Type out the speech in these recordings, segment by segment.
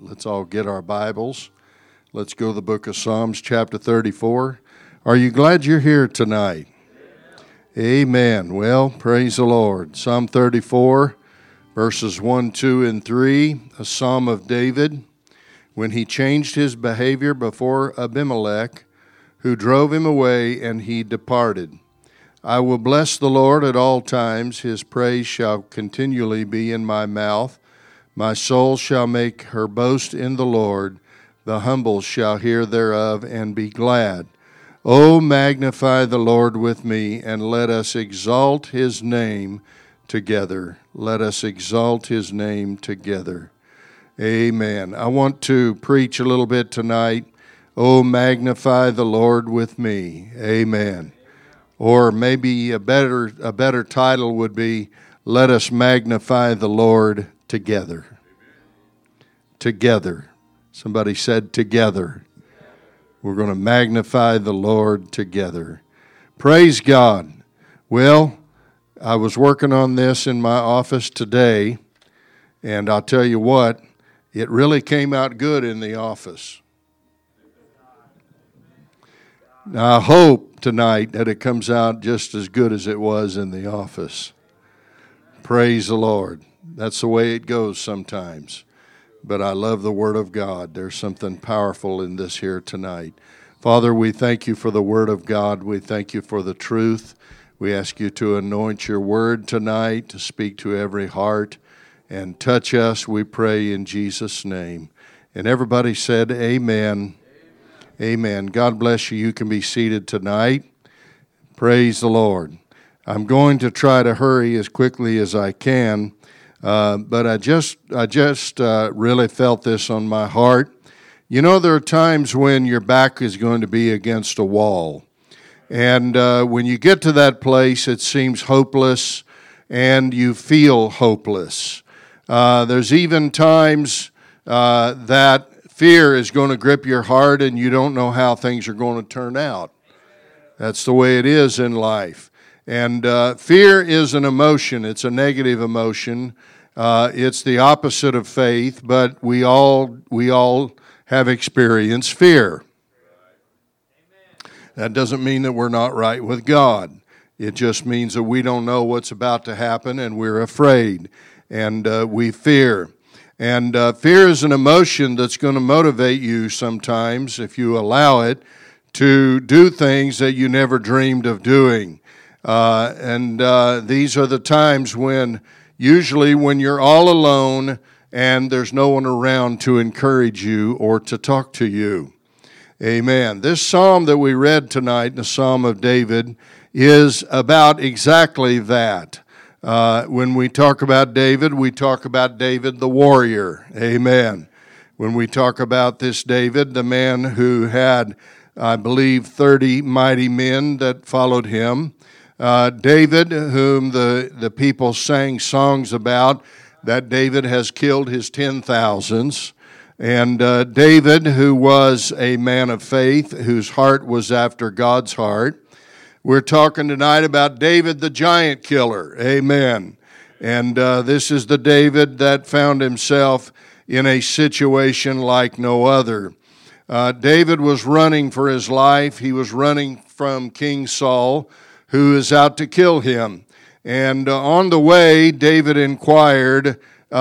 Let's all get our Bibles. Let's go to the book of Psalms, chapter 34. Are you glad you're here tonight? Amen. Well, praise the Lord. Psalm 34, verses 1, 2, and 3, a psalm of David, when he changed his behavior before Abimelech, who drove him away, and he departed. I will bless the Lord at all times. His praise shall continually be in my mouth. My soul shall make her boast in the Lord. The humble shall hear thereof and be glad. O magnify the Lord with me, and let us exalt his name together. Let us exalt his name together. Amen. I want to preach a little bit tonight. O magnify the Lord with me. Amen. Or maybe a better title would be, Let us magnify the Lord together. Together. Somebody said together. We're going to magnify the Lord together. Praise God. Well, I was working on this in my office today, and I'll tell you what, it really came out good in the office. Now, I hope tonight that it comes out just as good as it was in the office. Praise the Lord. That's the way it goes sometimes. But I love the Word of God. There's something powerful in this here tonight. Father, we thank you for the Word of God. We thank you for the truth. We ask you to anoint your Word tonight, to speak to every heart, and touch us, we pray in Jesus' name. And everybody said, Amen. Amen. God bless you. You can be seated tonight. Praise the Lord. I'm going to try to hurry as quickly as I can, but I just really felt this on my heart. You know, there are times when your back is going to be against a wall, and when you get to that place, it seems hopeless, and you feel hopeless. There's even times that fear is going to grip your heart and you don't know how things are going to turn out. That's the way it is in life. And fear is an emotion. It's a negative emotion. It's the opposite of faith, but we all have experienced fear. That doesn't mean that we're not right with God. It just means that we don't know what's about to happen and we're afraid and we fear. And fear is an emotion that's going to motivate you sometimes, if you allow it, to do things that you never dreamed of doing. These are the times usually when you're all alone and there's no one around to encourage you or to talk to you. Amen. This psalm that we read tonight, the Psalm of David, is about exactly that. When we talk about David, we talk about David the warrior. Amen. When we talk about this David, the man who had, I believe, 30 mighty men that followed him. David, whom the people sang songs about, that David has killed his 10,000s. And David, who was a man of faith, whose heart was after God's heart. We're talking tonight about David the giant killer. Amen. And this is the David that found himself in a situation like no other. David was running for his life. He was running from King Saul, who is out to kill him. And on the way, David inquired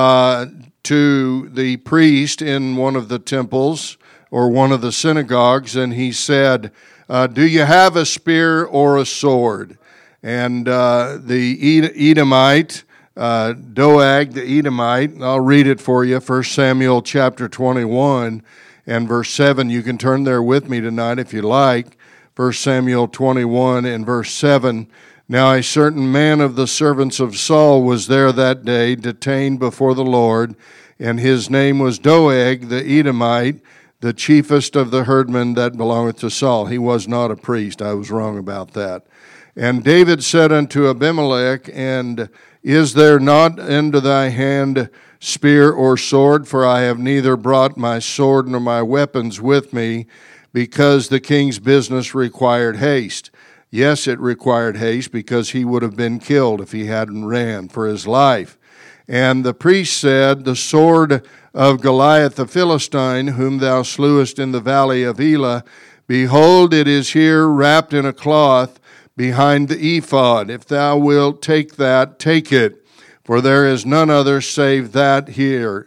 to the priest in one of the temples or one of the synagogues, and he said, do you have a spear or a sword? And the Edomite, Doeg the Edomite, I'll read it for you, 1 Samuel chapter 21 and verse 7. You can turn there with me tonight if you like. 1 Samuel 21 and verse 7. Now a certain man of the servants of Saul was there that day, detained before the Lord, and his name was Doeg the Edomite, the chiefest of the herdmen that belongeth to Saul. He was not a priest. I was wrong about that. And David said unto Abimelech, and is there not into thy hand spear or sword? For I have neither brought my sword nor my weapons with me, because the king's business required haste. Yes, it required haste, because he would have been killed if he hadn't ran for his life. And the priest said, the sword of Goliath the Philistine, whom thou slewest in the valley of Elah, behold, it is here wrapped in a cloth behind the ephod. If thou wilt take that, take it, for there is none other save that here.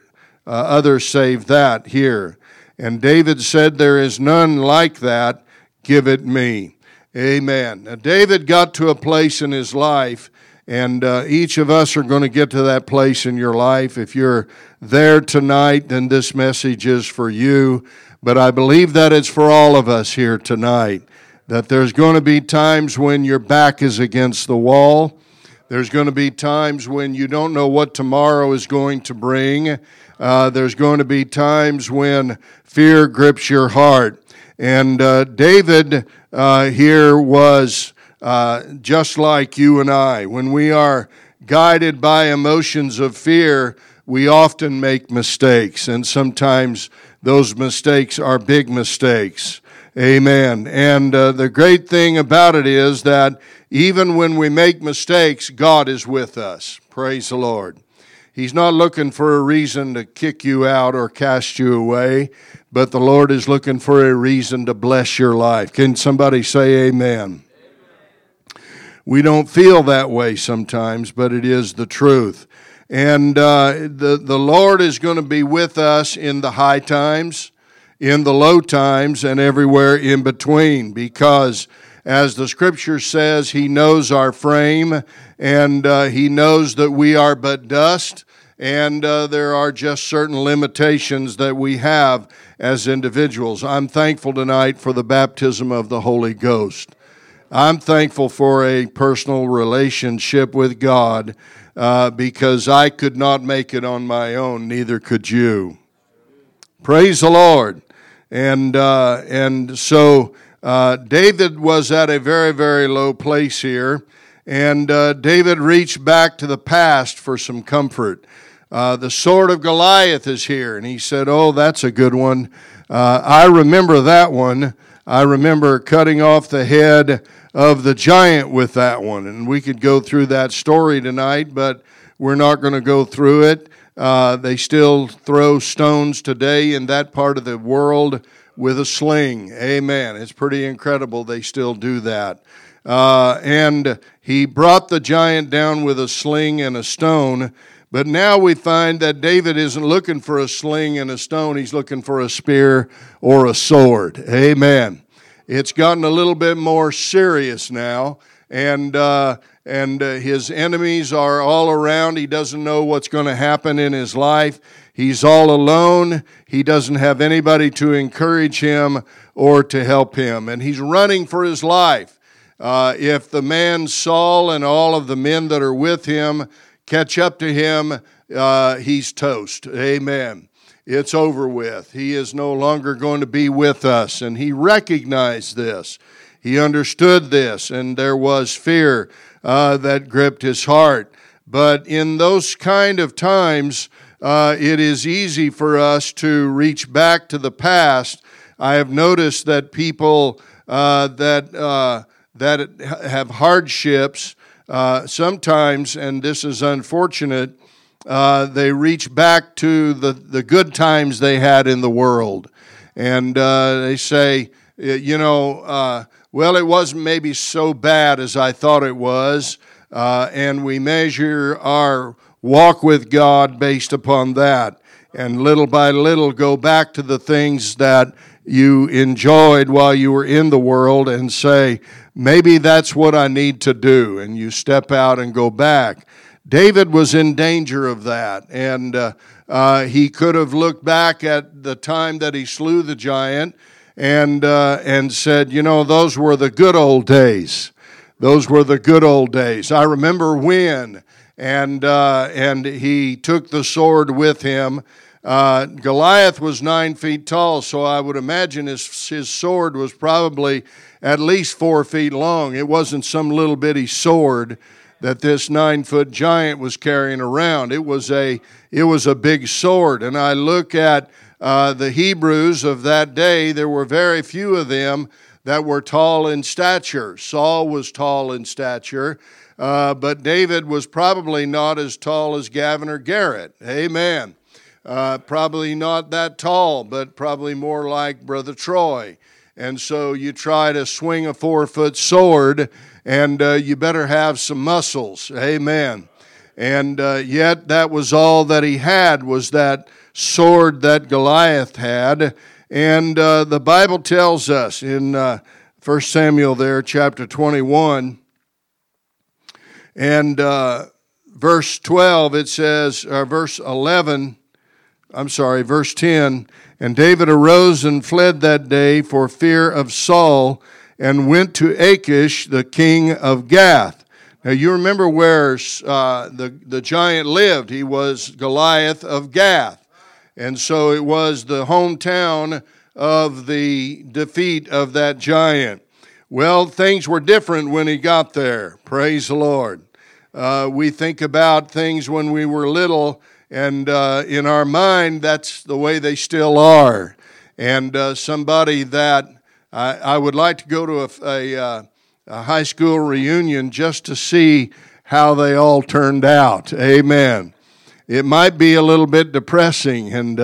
And David said, there is none like that, give it me. Amen. Now, David got to a place in his life, and each of us are going to get to that place in your life. If you're there tonight, then this message is for you. But I believe that it's for all of us here tonight, that there's going to be times when your back is against the wall. There's going to be times when you don't know what tomorrow is going to bring. There's going to be times when fear grips your heart. And David here was just like you and I. When we are guided by emotions of fear, we often make mistakes, and sometimes those mistakes are big mistakes. Amen. And the great thing about it is that even when we make mistakes, God is with us. Praise the Lord. He's not looking for a reason to kick you out or cast you away, but the Lord is looking for a reason to bless your life. Can somebody say amen? We don't feel that way sometimes, but it is the truth. And the Lord is going to be with us in the high times, in the low times, and everywhere in between, because as the Scripture says, He knows our frame, and He knows that we are but dust, and there are just certain limitations that we have as individuals. I'm thankful tonight for the baptism of the Holy Ghost. I'm thankful for a personal relationship with God because I could not make it on my own, neither could you. Praise the Lord. And so David was at a very, very low place here, and David reached back to the past for some comfort. The sword of Goliath is here, and he said, oh, that's a good one. I remember that one. I remember cutting off the head of the giant with that one, and we could go through that story tonight, but we're not going to go through it. They still throw stones today in that part of the world with a sling. Amen. It's pretty incredible they still do that. And he brought the giant down with a sling and a stone, but now we find that David isn't looking for a sling and a stone. He's looking for a spear or a sword. Amen. It's gotten a little bit more serious now, and his enemies are all around. He doesn't know what's going to happen in his life. He's all alone. He doesn't have anybody to encourage him or to help him, and he's running for his life. If the man Saul and all of the men that are with him catch up to him, he's toast. Amen. It's over with. He is no longer going to be with us, and he recognized this. He understood this, and there was fear that gripped his heart. But in those kind of times, it is easy for us to reach back to the past. I have noticed that people that have hardships sometimes, and this is unfortunate, they reach back to the good times they had in the world. And they say, well, it wasn't maybe so bad as I thought it was. And we measure our walk with God based upon that. And little by little go back to the things that you enjoyed while you were in the world and say, maybe that's what I need to do. And you step out and go back. David was in danger of that, and he could have looked back at the time that he slew the giant and said, those were the good old days. Those were the good old days. I remember when, and he took the sword with him. Goliath was 9 feet tall, so I would imagine his sword was probably at least 4 feet long. It wasn't some little bitty sword that this 9-foot giant was carrying around. It was a big sword. And I look at the Hebrews of that day. There were very few of them that were tall in stature. Saul was tall in stature, but David was probably not as tall as Gavin or Garrett. Amen. Probably not that tall, but probably more like Brother Troy. And so you try to swing a 4-foot sword, and you better have some muscles. Amen. And yet that was all that he had, was that sword that Goliath had. And the Bible tells us in 1 Samuel there, chapter 21, and verse 12, it says, verse 10, and David arose and fled that day for fear of Saul, and went to Achish, the king of Gath. Now you remember where the giant lived. He was Goliath of Gath. And so it was the hometown of the defeat of that giant. Well, things were different when he got there. Praise the Lord. We think about things when we were little, and in our mind, that's the way they still are. And somebody that I would like to go to a high school reunion just to see how they all turned out. Amen. It might be a little bit depressing, and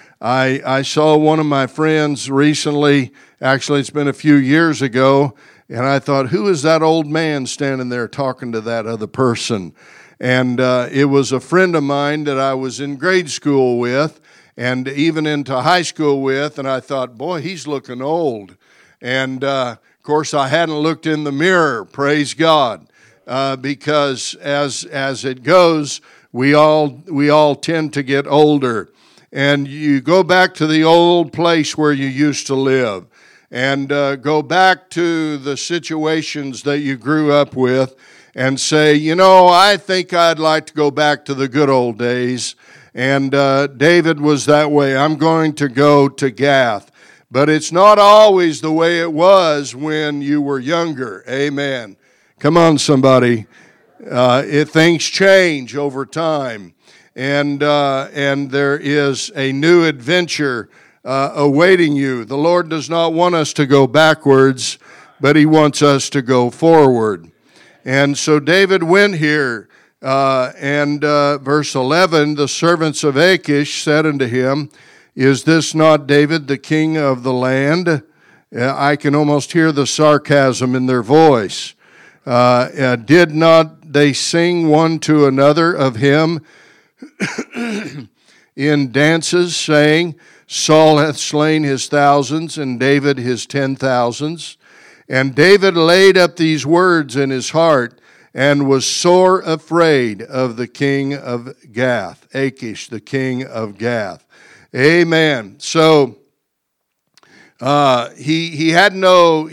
I saw one of my friends recently. Actually, it's been a few years ago, and I thought, who is that old man standing there talking to that other person? And it was a friend of mine that I was in grade school with, and even into high school with, and I thought, boy, he's looking old. And of course, I hadn't looked in the mirror, praise God, because as it goes, we all tend to get older. And you go back to the old place where you used to live, and go back to the situations that you grew up with, and say, I think I'd like to go back to the good old days. And David was that way. I'm going to go to Gath. But it's not always the way it was when you were younger. Amen. Come on, somebody. Things change over time. And there is a new adventure awaiting you. The Lord does not want us to go backwards, but He wants us to go forward. And so David went here, and verse 11, the servants of Achish said unto him, is this not David, the king of the land? I can almost hear the sarcasm in their voice. Did not they sing one to another of him in dances, saying, Saul hath slain his thousands, and David his 10,000s? And David laid up these words in his heart, and was sore afraid of the king of Gath, Achish, the king of Gath. Amen. So he had no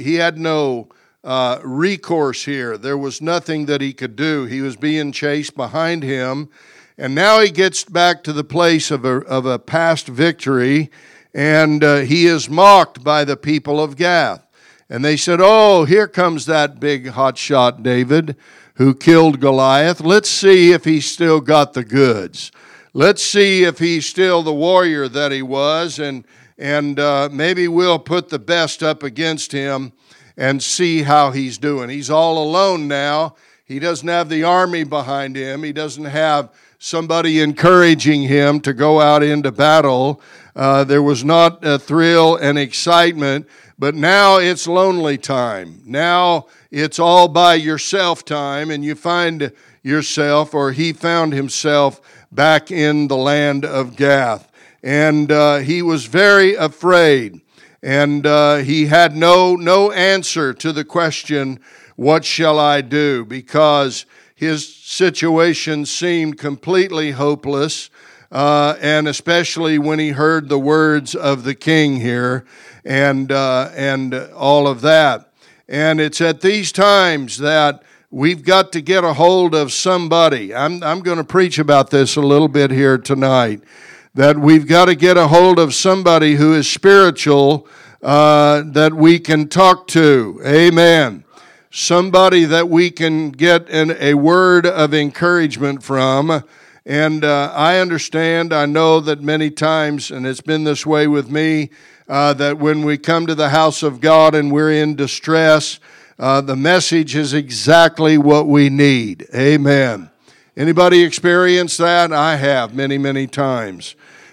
recourse here. There was nothing that he could do. He was being chased behind him, and now he gets back to the place of a past victory, and he is mocked by the people of Gath. And they said, "Oh, here comes that big hotshot David who killed Goliath. Let's see if he's still got the goods. Let's see if he's still the warrior that he was, and maybe we'll put the best up against him and see how he's doing." He's all alone now. He doesn't have the army behind him. He doesn't have somebody encouraging him to go out into battle. There was not a thrill and excitement, but now it's lonely time. Now it's all by yourself time, and you find yourself, or he found himself, back in the land of Gath. And he was very afraid. And he had no answer to the question, what shall I do? Because his situation seemed completely hopeless, and especially when he heard the words of the king here and all of that. And it's at these times that we've got to get a hold of somebody. I'm going to preach about this a little bit here tonight, that we've got to get a hold of somebody who is spiritual, that we can talk to. Amen. Somebody that we can get a word of encouragement from. And I understand, I know that many times, and it's been this way with me, that when we come to the house of God and we're in distress, the message is exactly what we need. Amen. Anybody experience that? I have many, many times.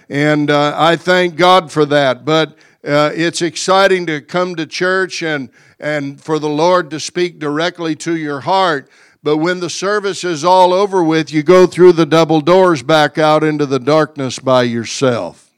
And I thank God for that. But it's exciting to come to church and for the Lord to speak directly to your heart. But when the service is all over with, you go through the double doors back out into the darkness by yourself.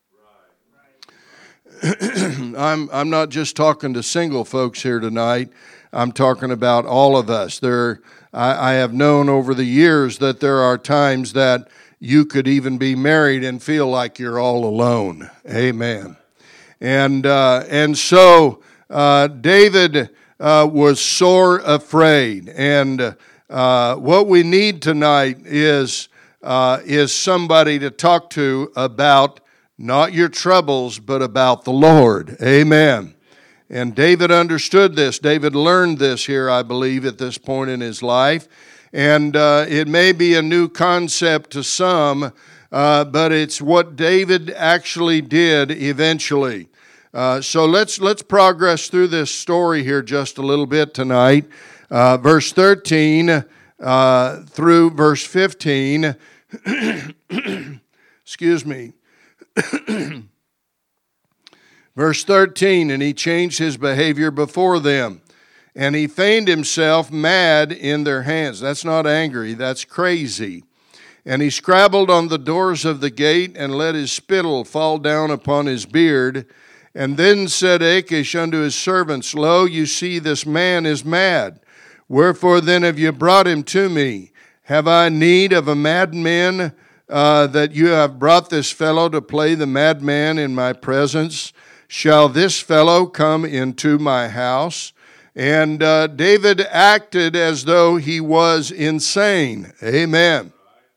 I'm not just talking to single folks here tonight. I'm talking about all of us. I have known over the years that there are times that you could even be married and feel like you're all alone. Amen. And so David was sore afraid. And what we need tonight is somebody to talk to about not your troubles, but about the Lord. Amen. And David understood this. David learned this here, I believe, at this point in his life. And it may be a new concept to some, but it's what David actually did eventually. So let's progress through this story here just a little bit tonight. Verse 13 through verse 15. Excuse me. Verse 13, and he changed his behavior before them, and he feigned himself mad in their hands. That's not angry, that's crazy. And he scrabbled on the doors of the gate, and let his spittle fall down upon his beard. And then said Achish unto his servants, Lo, you see this man is mad. Wherefore then have you brought him to me? Have I need of a madman, that you have brought this fellow to play the madman in my presence? Shall this fellow come into my house? And David acted as though he was insane. Amen.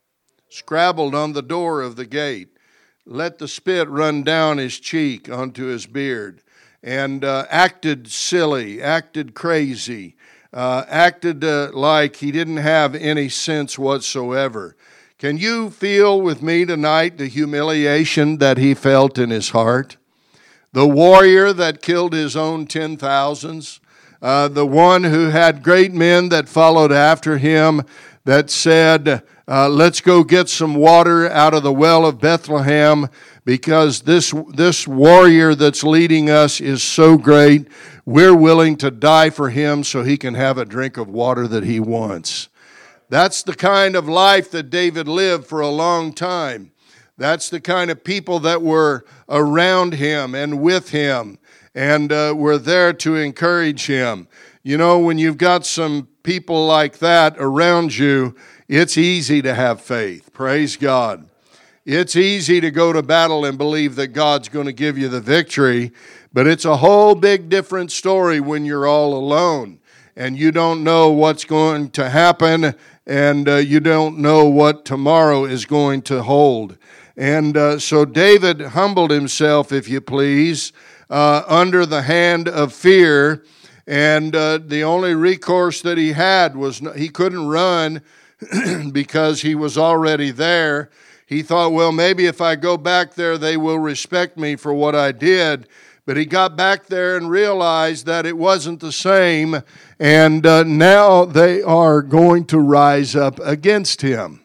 Scrabbled on the door of the gate. Let the spit run down his cheek onto his beard. And acted silly, acted crazy, acted like he didn't have any sense whatsoever. Can you feel with me tonight the humiliation that he felt in his heart? The warrior that killed his own 10,000s, the one who had great men that followed after him that said, let's go get some water out of the well of Bethlehem because this warrior that's leading us is so great, we're willing to die for him so he can have a drink of water that he wants. That's the kind of life that David lived for a long time. That's the kind of people that were around him and with him and were there to encourage him. You know, when you've got some people like that around you, it's easy to have faith. Praise God. It's easy to go to battle and believe that God's going to give you the victory, but it's a whole big different story when you're all alone and you don't know what's going to happen and you don't know what tomorrow is going to hold. And so David humbled himself, if you please, under the hand of fear. And the only recourse that he had was he couldn't run because he was already there. He thought, well, maybe if I go back there, they will respect me for what I did. But he got back there and realized that it wasn't the same. And now they are going to rise up against him.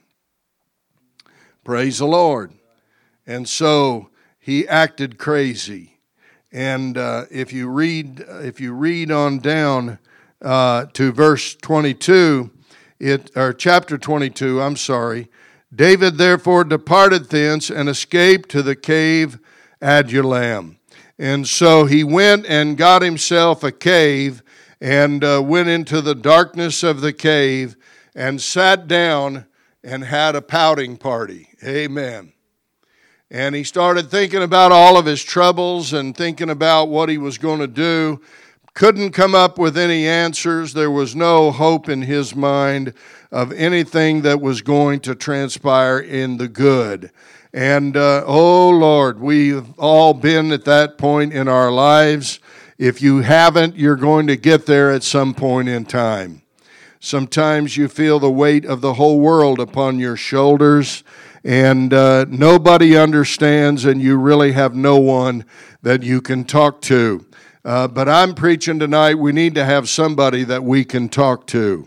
Praise the Lord. And so he acted crazy. And if you read on down to verse 22, chapter 22, I'm sorry. David therefore departed thence and escaped to the cave Adullam. And so he went and got himself a cave and went into the darkness of the cave and sat down and had a pouting party. Amen. And he started thinking about all of his troubles and thinking about what he was going to do. Couldn't come up with any answers. There was no hope in his mind of anything that was going to transpire in the good. And, oh Lord, we've all been at that point in our lives. If you haven't, you're going to get there at some point in time. Sometimes you feel the weight of the whole world upon your shoulders, and nobody understands, and you really have no one that you can talk to. But I'm preaching tonight, we need to have somebody that we can talk to.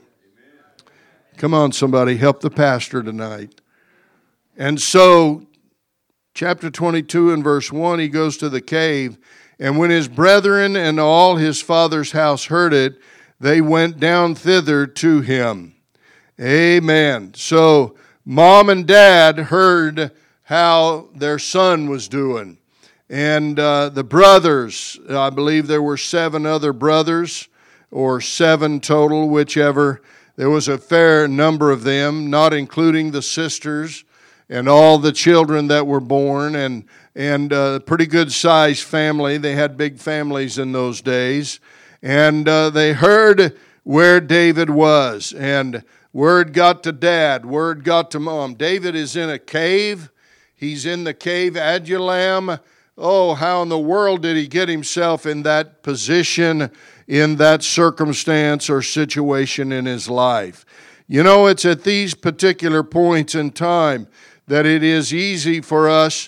Come on, somebody, help the pastor tonight. And so chapter 22 and verse 1, he goes to the cave. And when his brethren and all his father's house heard it, they went down thither to him. Amen. So mom and dad heard how their son was doing. And the brothers, I believe there were 7 other brothers, or 7 total, whichever. There was a fair number of them, not including the sisters and all the children that were born, and a pretty good-sized family. They had big families in those days. And they heard where David was, and word got to Dad, word got to Mom. David is in a cave. He's in the cave Adullam. Oh, how in the world did he get himself in that position, in that circumstance or situation in his life? You know, it's at these particular points in time that it is easy for us.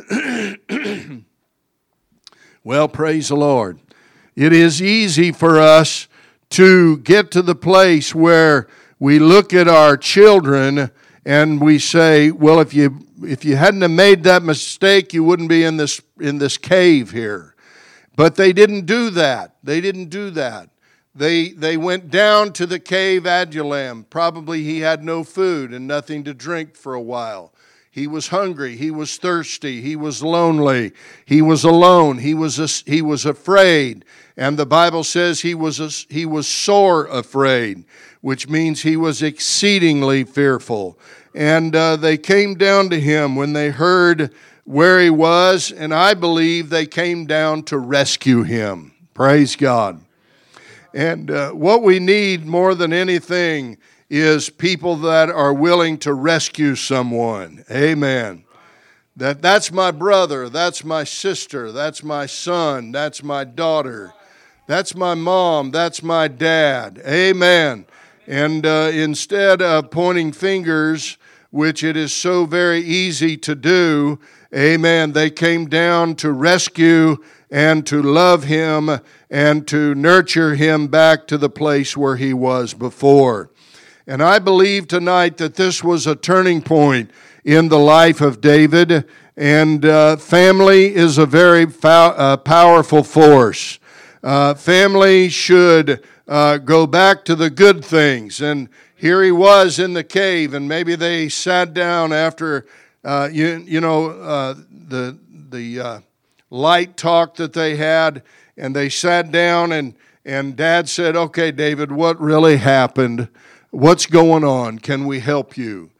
Well, praise the Lord. It is easy for us to get to the place where we look at our children and we say, well, if you hadn't have made that mistake, you wouldn't be in this cave here. But they didn't do that. They didn't do that. They went down to the cave Adullam. Probably he had no food and nothing to drink for a while. He was hungry. He was thirsty. He was lonely. He was alone. He was afraid. And the Bible says he was sore afraid, which means he was exceedingly fearful. And they came down to him when they heard where he was, and I believe they came down to rescue him. Praise God. And what we need more than anything is people that are willing to rescue someone. Amen. That's my brother, that's my sister, that's my son, that's my daughter, that's my mom, that's my dad. Amen. And instead of pointing fingers, which it is so very easy to do, amen, they came down to rescue and to love him and to nurture him back to the place where he was before. And I believe tonight that this was a turning point in the life of David, and family is a very powerful force. Family should go back to the good things, and here he was in the cave, and maybe they sat down after the light talk that they had, and they sat down, and Dad said, "Okay, David, what really happened? What's going on? Can we help you?"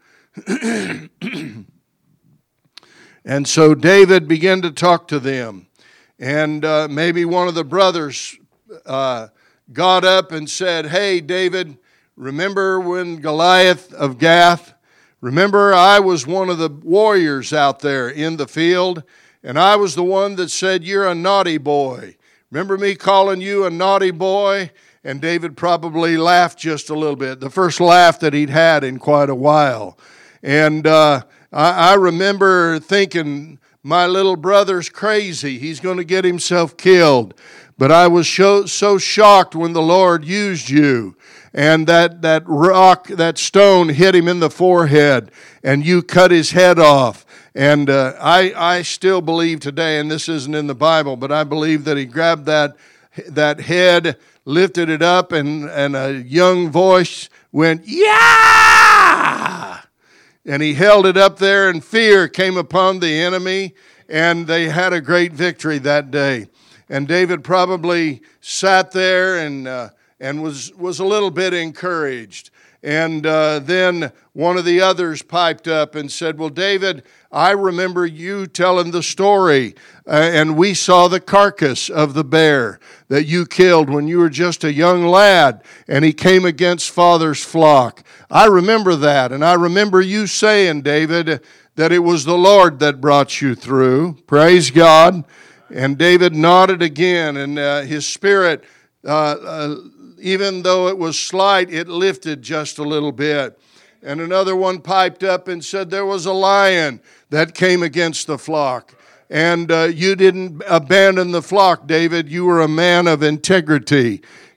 And so David began to talk to them. And maybe one of the brothers got up and said, "Hey, David, remember when Goliath of Gath? Remember I was one of the warriors out there in the field, and I was the one that said, 'You're a naughty boy.' Remember me calling you a naughty boy?" And David probably laughed just a little bit, the first laugh that he'd had in quite a while. And I remember thinking, my little brother's crazy. He's going to get himself killed. But I was so shocked when the Lord used you. And that rock, that stone hit him in the forehead, and you cut his head off. And I still believe today, and this isn't in the Bible, but I believe that he grabbed that head, lifted it up, and a young voice went, "Yeah!" And he held it up there, and fear came upon the enemy, and they had a great victory that day. And David probably sat there and was a little bit encouraged. And then one of the others piped up and said, "Well, David, I remember you telling the story, and we saw the carcass of the bear that you killed when you were just a young lad, and he came against Father's flock. I remember that, and I remember you saying, David, that it was the Lord that brought you through." Praise God. And David nodded again, and his spirit, even though it was slight, it lifted just a little bit. And another one piped up and said, "There was a lion that came against the flock. And you didn't abandon the flock, David. You were a man of integrity.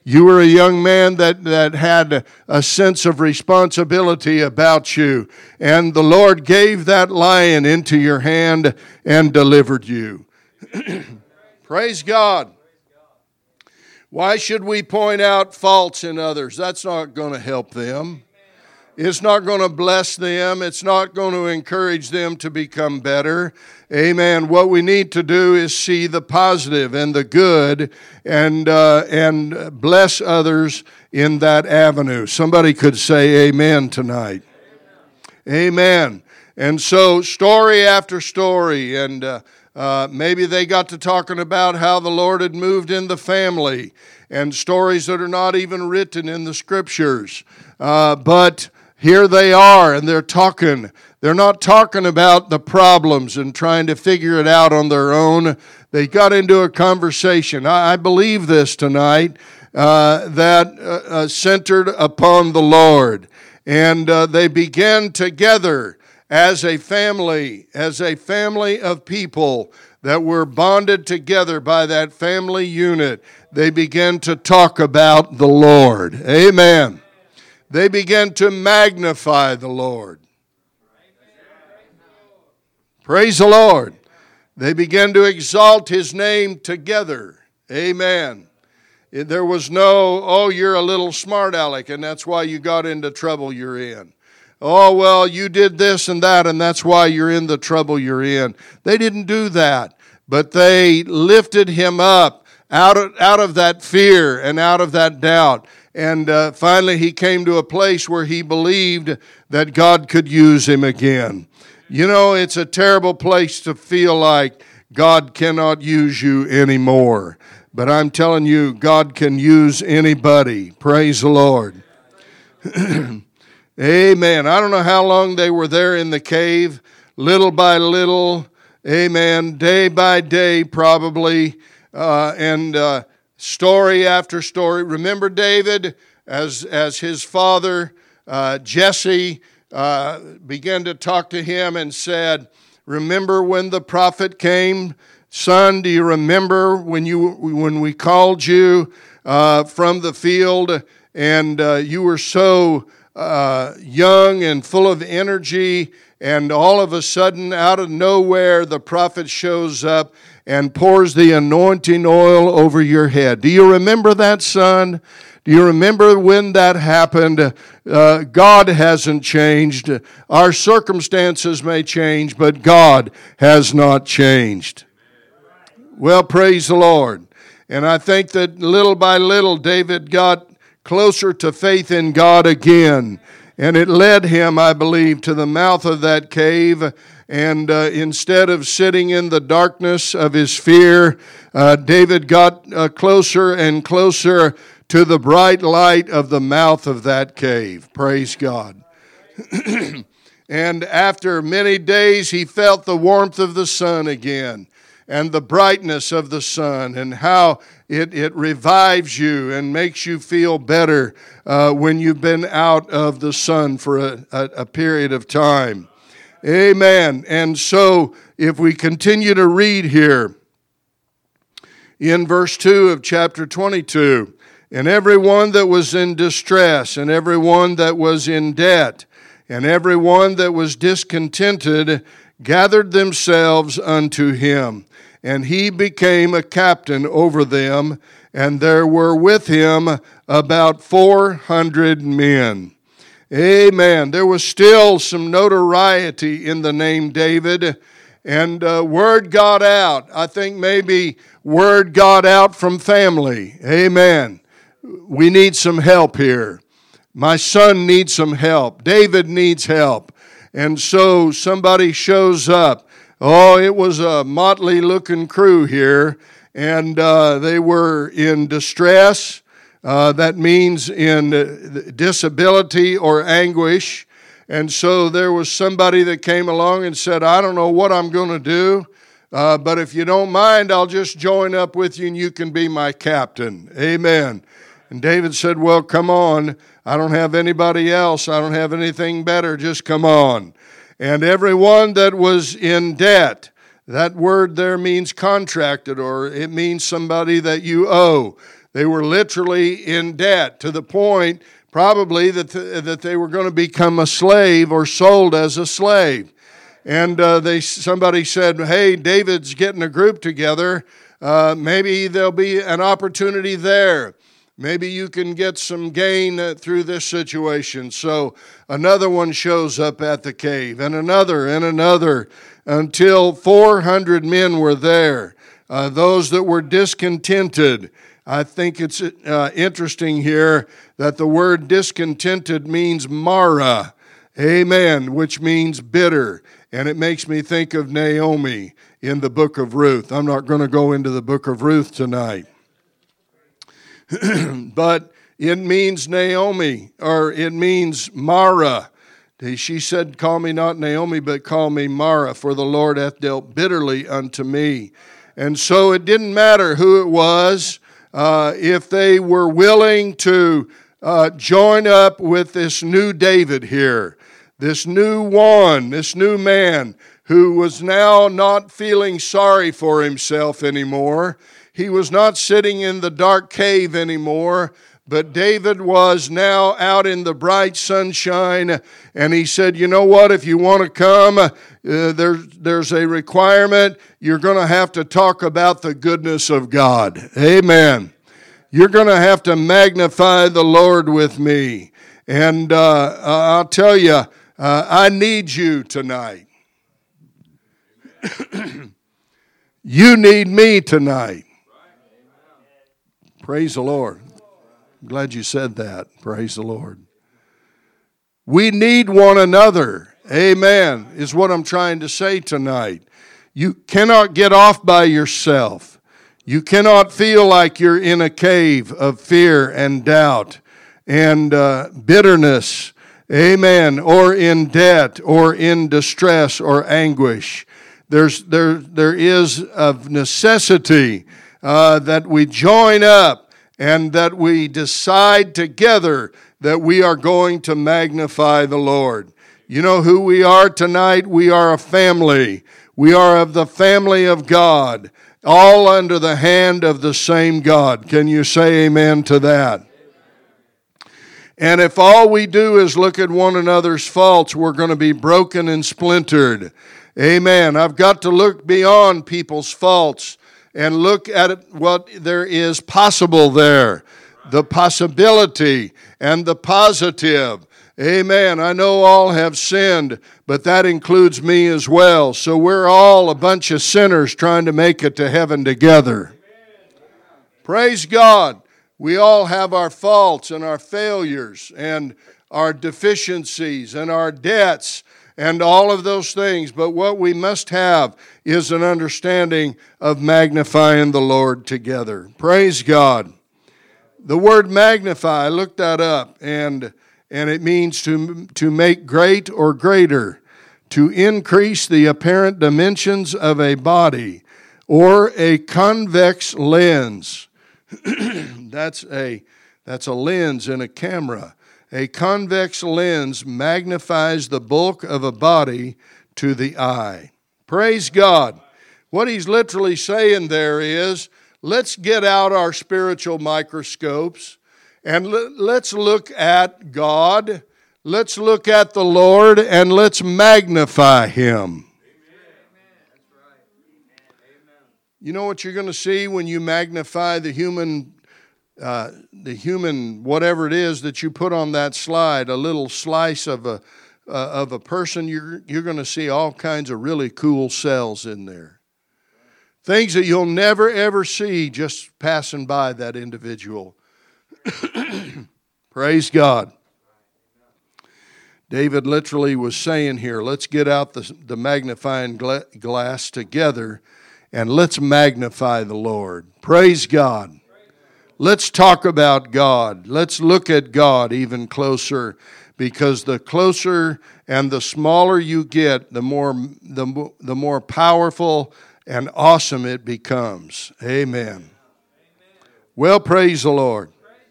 You were a young man that had a sense of responsibility about you. And the Lord gave that lion into your hand and delivered you. Praise God. Why should we point out faults in others? That's not going to help them. It's not going to bless them. It's not going to encourage them to become better. Amen. What we need to do is see the positive and the good and bless others in that avenue. Somebody could say amen tonight. Amen. And so story after story, and maybe they got to talking about how the Lord had moved in the family, and stories that are not even written in the Scriptures. But here they are, and they're talking. They're not talking about the problems and trying to figure it out on their own. They got into a conversation. I believe this tonight, that centered upon the Lord. And they began together as a family of people that were bonded together by that family unit. They began to talk about the Lord. Amen. They began to magnify the Lord. Praise the Lord. They began to exalt His name together. Amen. There was no, oh, you're a little smart aleck, and that's why you got into trouble you're in. Oh, well, you did this and that, and that's why you're in the trouble you're in. They didn't do that, but they lifted him up out of that fear and out of that doubt. And finally, he came to a place where he believed that God could use him again. You know, it's a terrible place to feel like God cannot use you anymore. But I'm telling you, God can use anybody. Praise the Lord. Amen. I don't know how long they were there in the cave, little by little. Amen. Day by day, probably. Story after story. Remember David, as his father, Jesse, began to talk to him and said, remember when the prophet came? Son, do you remember when we called you from the field and you were so young and full of energy, and all of a sudden, out of nowhere, the prophet shows up and pours the anointing oil over your head. Do you remember that, son? Do you remember when that happened? God hasn't changed. Our circumstances may change, but God has not changed. Well, praise the Lord. And I think that little by little, David got closer to faith in God again. And it led him, I believe, to the mouth of that cave. And instead of sitting in the darkness of his fear, David got closer and closer to the bright light of the mouth of that cave. Praise God. And after many days, he felt the warmth of the sun again, and the brightness of the sun, and how it revives you and makes you feel better when you've been out of the sun for a period of time. Amen. And so if we continue to read here in verse 2 of chapter 22, and everyone that was in distress, and everyone that was in debt, and everyone that was discontented gathered themselves unto him. And he became a captain over them, and there were with him about 400 men. Amen. There was still some notoriety in the name David, and word got out. I think maybe word got out from family. Amen. We need some help here. My son needs some help. David needs help. And so somebody shows up. Oh, it was a motley-looking crew here, and they were in distress. That means in disability or anguish. And so there was somebody that came along and said, I don't know what I'm going to do, but if you don't mind, I'll just join up with you and you can be my captain. Amen. And David said, well, come on. I don't have anybody else. I don't have anything better. Just come on. And everyone that was in debt, that word there means contracted, or it means somebody that you owe. They were literally in debt to the point probably that they were going to become a slave or sold as a slave. And somebody said, hey, David's getting a group together. Maybe there'll be an opportunity there. Maybe you can get some gain through this situation. So another one shows up at the cave, and another, until 400 men were there. Those that were discontented. I think it's interesting here that the word discontented means Mara, amen, which means bitter. And it makes me think of Naomi in the book of Ruth. I'm not going to go into the book of Ruth tonight. But it means Naomi, or it means Mara. She said, call me not Naomi, but call me Mara, for the Lord hath dealt bitterly unto me. And so it didn't matter who it was, if they were willing to join up with this new David here, this new one, this new man who was now not feeling sorry for himself anymore. He was not sitting in the dark cave anymore, but David was now out in the bright sunshine, and he said, you know what, if you want to come, there's a requirement. You're going to have to talk about the goodness of God. Amen. You're going to have to magnify the Lord with me. And I'll tell you, I need you tonight. You need me tonight. Praise the Lord. I'm glad you said that. Praise the Lord. We need one another. Amen, is what I'm trying to say tonight. You cannot get off by yourself. You cannot feel like you're in a cave of fear and doubt and bitterness. Amen. Or in debt or in distress or anguish. There is of necessity that we join up and that we decide together that we are going to magnify the Lord. You know who we are tonight? We are a family. We are of the family of God, all under the hand of the same God. Can you say amen to that? And if all we do is look at one another's faults, we're going to be broken and splintered. Amen. I've got to look beyond people's faults and look at what there is possible there. The possibility and the positive. Amen. I know all have sinned, but that includes me as well. So we're all a bunch of sinners trying to make it to heaven together. Praise God. We all have our faults and our failures and our deficiencies and our debts and all of those things. But what we must have is an understanding of magnifying the Lord together. Praise God. The word magnify, I looked that up, and it means to make great or greater, to increase the apparent dimensions of a body or a convex lens. That's a lens in a camera. A convex lens magnifies the bulk of a body to the eye. Praise God. What he's literally saying there is, let's get out our spiritual microscopes and let's look at God. Let's look at the Lord and let's magnify Him. You know what you're going to see when you magnify the human whatever it is that you put on that slide, a little slice of a person, you're going to see all kinds of really cool cells in there. Things that you'll never ever see just passing by that individual. Praise God. David literally was saying here, let's get out the magnifying glass together and let's magnify the Lord. Praise God. Let's talk about God. Let's look at God even closer, because the closer and the smaller you get, the more powerful and awesome it becomes. Amen. Well, praise the Lord.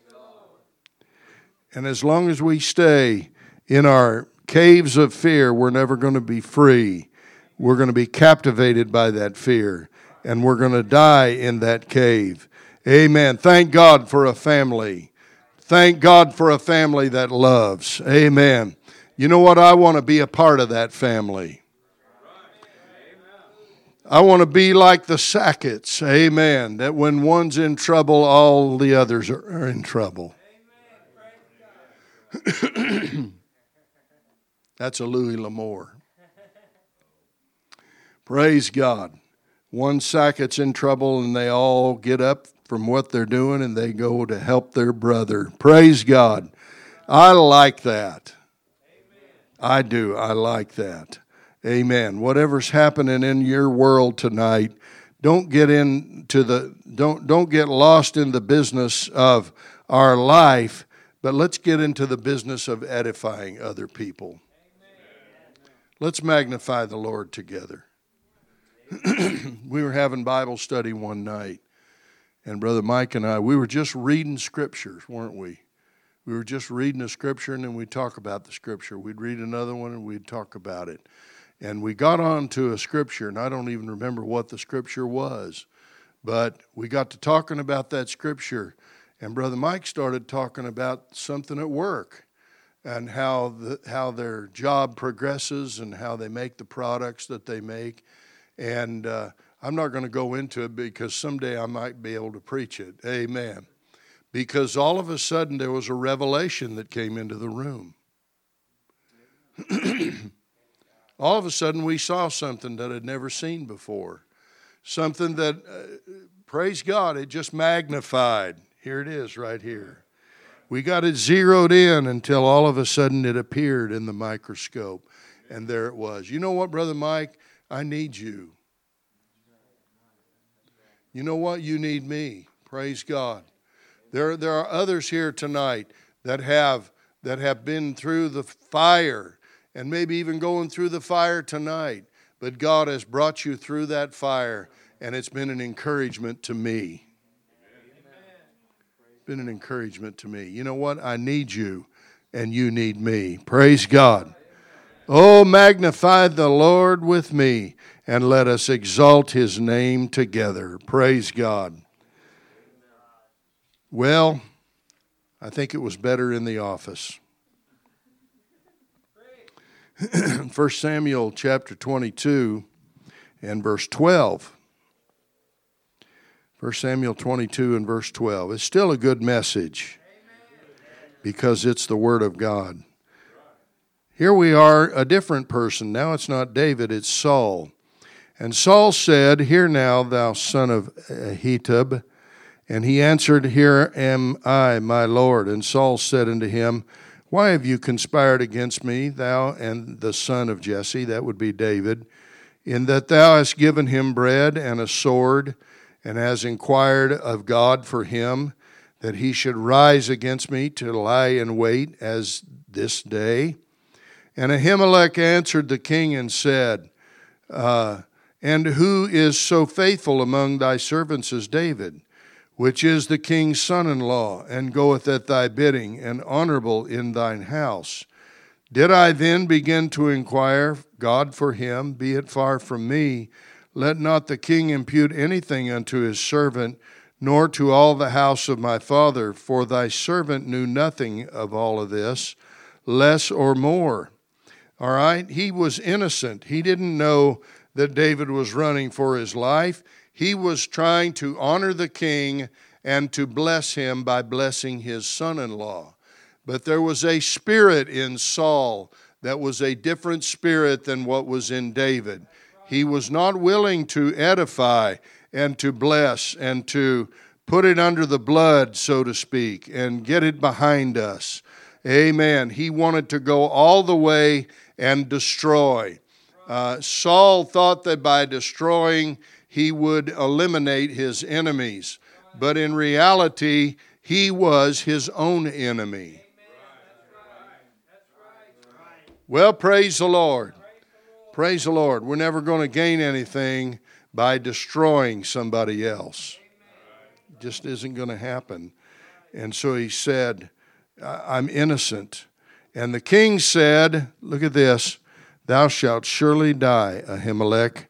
And as long as we stay in our caves of fear, we're never going to be free. We're going to be captivated by that fear, and we're going to die in that cave. Amen. Thank God for a family. Thank God for a family that loves. Amen. You know what? I want to be a part of that family. I want to be like the Sacketts. Amen. That when one's in trouble, all the others are in trouble. That's a Louis L'Amour. Praise God. One Sackett's in trouble and they all get up from what they're doing and they go to help their brother. Praise God. I like that. I do. I like that. Amen. Whatever's happening in your world tonight, don't get lost in the business of our life, but let's get into the business of edifying other people. Let's magnify the Lord together. We were having Bible study one night, and Brother Mike and I, we were just reading scriptures, weren't we? We were just reading a scripture, and then we'd talk about the scripture. We'd read another one, and we'd talk about it. And we got on to a scripture, and I don't even remember what the scripture was, but we got to talking about that scripture, and Brother Mike started talking about something at work and how their job progresses and how they make the products that they make. And I'm not going to go into it because someday I might be able to preach it. Amen. Because all of a sudden there was a revelation that came into the room. All of a sudden we saw something that I'd never seen before. Something that, praise God, it just magnified. Here it is right here. We got it zeroed in until all of a sudden it appeared in the microscope. And there it was. You know what, Brother Mike? I need you. You know what? You need me. Praise God. There are others here tonight that have been through the fire and maybe even going through the fire tonight. But God has brought you through that fire, and it's been an encouragement to me. It's been an encouragement to me. You know what? I need you, and you need me. Praise God. Oh, magnify the Lord with me, and let us exalt His name together. Praise God. Well, I think it was better in the office. 1 Samuel chapter 22 and verse 12. 1 Samuel 22 and verse 12. It's still a good message because it's the Word of God. Here we are, a different person. Now it's not David, it's Saul. And Saul said, Hear now, thou son of Ahitub. And he answered, Here am I, my Lord. And Saul said unto him, Why have you conspired against me, thou and the son of Jesse, that would be David, in that thou hast given him bread and a sword, and hast inquired of God for him, that he should rise against me to lie in wait as this day? And Ahimelech answered the king and said, And who is so faithful among thy servants as David, which is the king's son-in-law, and goeth at thy bidding, and honorable in thine house? Did I then begin to inquire God for him? Be it far from me. Let not the king impute anything unto his servant, nor to all the house of my father, for thy servant knew nothing of all of this, less or more. All right? He was innocent. He didn't know that David was running for his life. He was trying to honor the king and to bless him by blessing his son-in-law. But there was a spirit in Saul that was a different spirit than what was in David. He was not willing to edify and to bless and to put it under the blood, so to speak, and get it behind us. Amen. He wanted to go all the way and destroy. Saul thought that by destroying, he would eliminate his enemies. But in reality, he was his own enemy. Well, praise the Lord. Praise the Lord. We're never going to gain anything by destroying somebody else. It just isn't going to happen. And so he said, I'm innocent. And the king said, look at this, Thou shalt surely die, Ahimelech.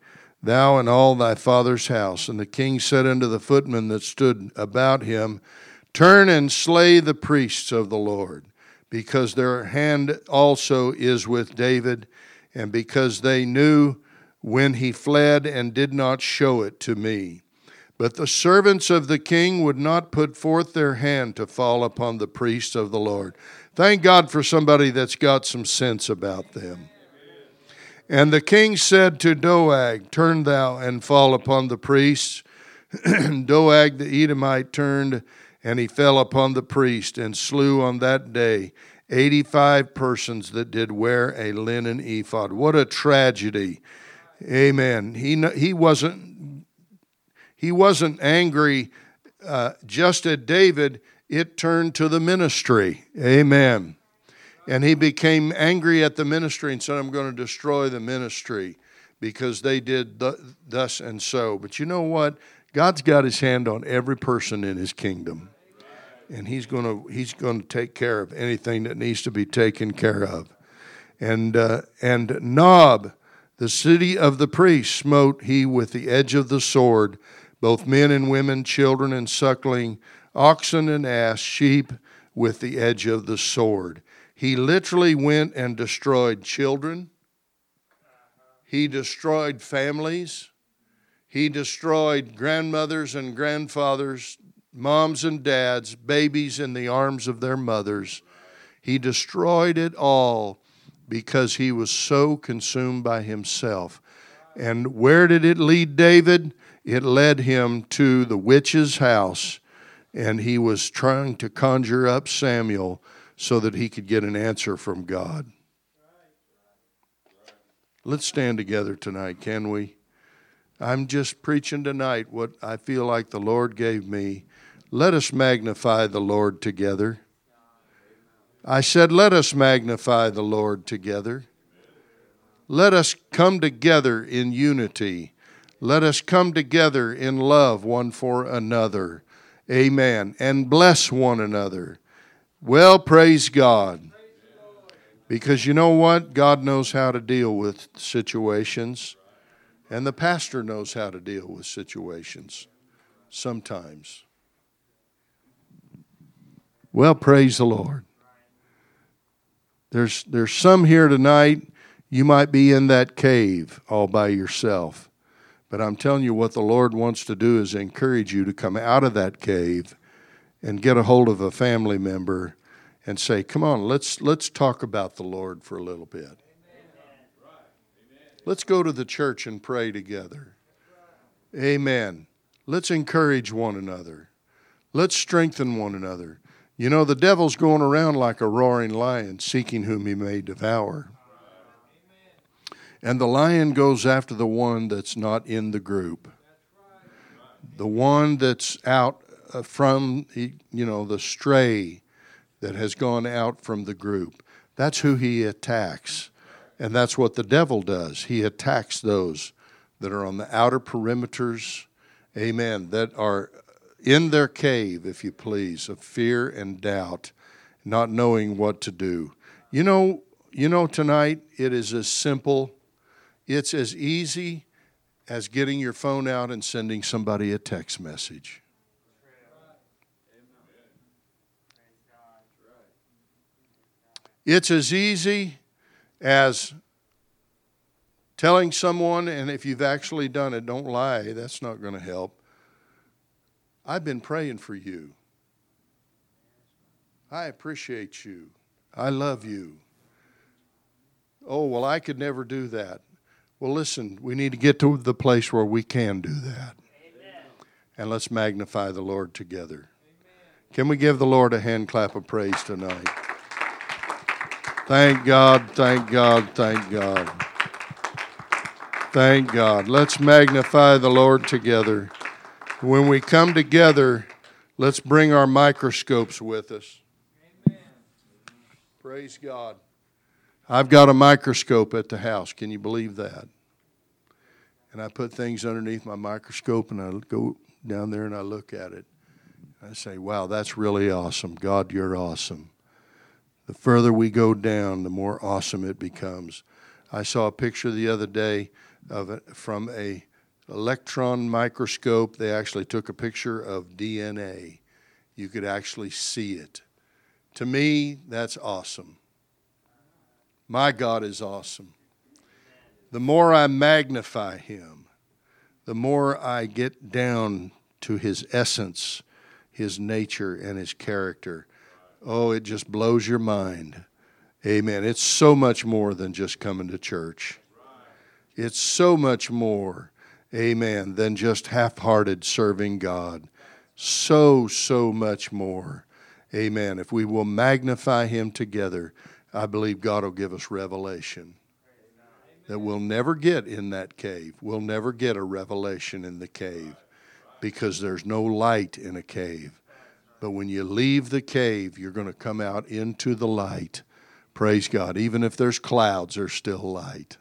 thou and all thy father's house. And the king said unto the footmen that stood about him, Turn and slay the priests of the Lord, because their hand also is with David, and because they knew when he fled and did not show it to me. But the servants of the king would not put forth their hand to fall upon the priests of the Lord. Thank God for somebody that's got some sense about them. And the king said to Doeg, Turn thou and fall upon the priests. Doeg the Edomite turned, and he fell upon the priest, and slew on that day 85 persons that did wear a linen ephod. What a tragedy. Amen. He wasn't angry just at David. It turned to the ministry. Amen. And he became angry at the ministry and said, I'm going to destroy the ministry because they did thus and so. But you know what? God's got his hand on every person in his kingdom. And he's going to take care of anything that needs to be taken care of. And Nob, the city of the priests, smote he with the edge of the sword, both men and women, children and suckling, oxen and ass, sheep, with the edge of the sword. He literally went and destroyed children. He destroyed families. He destroyed grandmothers and grandfathers, moms and dads, babies in the arms of their mothers. He destroyed it all because he was so consumed by himself. And where did it lead David? It led him to the witch's house, and he was trying to conjure up Samuel so that he could get an answer from God. Let's stand together tonight, can we? I'm just preaching tonight what I feel like the Lord gave me. Let us magnify the Lord together. I said, let us magnify the Lord together. Let us come together in unity. Let us come together in love one for another. Amen. And bless one another. Well, praise God. Because you know what? God knows how to deal with situations. And the pastor knows how to deal with situations sometimes. Well, praise the Lord. There's some here tonight, you might be in that cave all by yourself. But I'm telling you, what the Lord wants to do is encourage you to come out of that cave and get a hold of a family member and say, come on, let's talk about the Lord for a little bit. Let's go to the church and pray together. Amen. Let's encourage one another. Let's strengthen one another. You know, the devil's going around like a roaring lion, seeking whom he may devour. And the lion goes after the one that's not in the group. The one that's out from, the stray that has gone out from the group. That's who he attacks. And that's what the devil does. He attacks those that are on the outer perimeters, amen, that are in their cave, if you please, of fear and doubt, not knowing what to do. You know, tonight it is as simple, it's as easy as getting your phone out and sending somebody a text message. It's as easy as telling someone, and if you've actually done it, don't lie, that's not going to help. I've been praying for you. I appreciate you. I love you. Oh, well, I could never do that. Well, listen, we need to get to the place where we can do that. Amen. And let's magnify the Lord together. Amen. Can we give the Lord a hand clap of praise tonight? Thank God, thank God, thank God. Thank God. Let's magnify the Lord together. When we come together, let's bring our microscopes with us. Amen. Praise God. I've got a microscope at the house. Can you believe that? And I put things underneath my microscope, and I go down there and I look at it. I say, wow, that's really awesome. God, you're awesome. The further we go down, the more awesome it becomes. I saw a picture the other day from a electron microscope. They actually took a picture of DNA. You could actually see it. To me, that's awesome. My God is awesome. The more I magnify him, the more I get down to his essence, his nature, and his character. Oh, it just blows your mind. Amen. It's so much more than just coming to church. It's so much more, amen, than just half-hearted serving God. So much more. Amen. If we will magnify him together, I believe God will give us revelation that we'll never get in that cave. We'll never get a revelation in the cave because there's no light in a cave. But when you leave the cave, you're going to come out into the light. Praise God. Even if there's clouds, there's still light.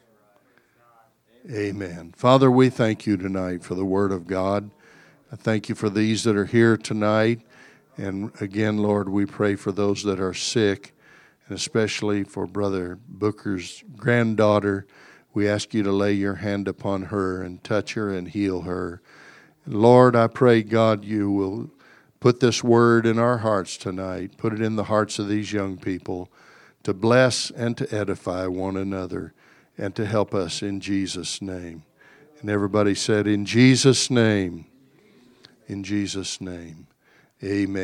Amen. Father, we thank you tonight for the Word of God. I thank you for these that are here tonight. And again, Lord, we pray for those that are sick, and especially for Brother Booker's granddaughter. We ask you to lay your hand upon her and touch her and heal her. Lord, I pray, God, you will put this word in our hearts tonight. Put it in the hearts of these young people to bless and to edify one another and to help us in Jesus' name. And everybody said, in Jesus' name. In Jesus' name. Amen.